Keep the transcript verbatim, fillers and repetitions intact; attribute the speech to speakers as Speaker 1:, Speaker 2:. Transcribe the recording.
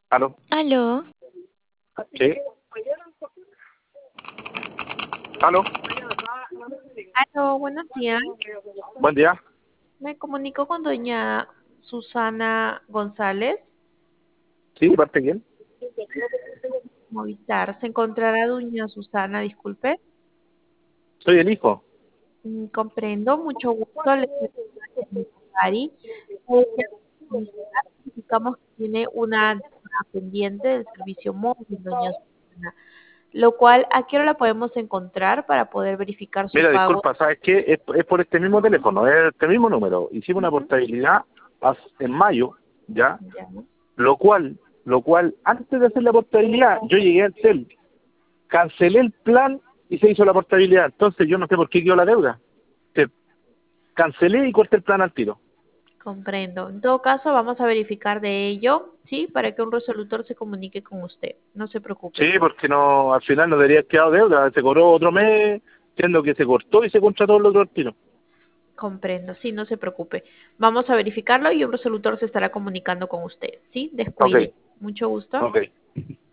Speaker 1: ¿Aló?
Speaker 2: Aló,
Speaker 1: ¿Sí? ¿Aló?
Speaker 2: aló, buenos días.
Speaker 1: Buen día.
Speaker 2: Me comunico con doña Susana González,
Speaker 1: ¿Sí? ¿Parte quién?
Speaker 2: Movistar. ¿Se encontrará doña Susana? Disculpe.
Speaker 1: Soy el hijo.
Speaker 2: Mm, comprendo, mucho gusto. Le Ari. Ella, Movistar, indicamos que tiene una, una pendiente del servicio móvil, doña Susana, lo cual, ¿a qué hora la podemos encontrar para poder verificar su
Speaker 1: Mira,
Speaker 2: pago?
Speaker 1: disculpa, ¿sabes qué? Es, es por este mismo teléfono, es este mismo número. Hicimos una
Speaker 2: Ujú.
Speaker 1: portabilidad as- en mayo, ¿ya?
Speaker 2: Ya.
Speaker 1: Lo cual, lo cual, antes de hacer la portabilidad, yo llegué al tel, cancelé el plan y se hizo la portabilidad. Entonces yo no sé por qué quedó la deuda. Te cancelé y corté el plan al tiro.
Speaker 2: Comprendo. En todo caso, vamos a verificar de ello, ¿sí? Para que un resolutor se comunique con usted. No se
Speaker 1: Sí,
Speaker 2: preocupe.
Speaker 1: porque no, al final no debería haber quedado deuda. Se cobró otro mes, siendo que se cortó y se contrató el otro al tiro.
Speaker 2: Comprendo, sí, no se preocupe. Vamos a verificarlo y un resolutor se estará comunicando con usted, ¿sí?
Speaker 1: Ok,
Speaker 2: Descuide. Mucho gusto.
Speaker 1: ok.